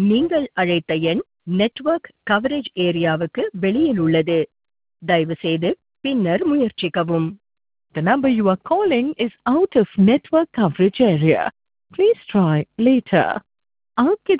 நீங்கள் அழைத்த எண் நெட்வொர்க் கவரேஜ் ஏரியாவுக்கு வெளியில் உள்ளது. தயவு செய்து பின்னர் முயற்சிக்கவும். The number you are calling is out of network coverage area. Please try later. आपके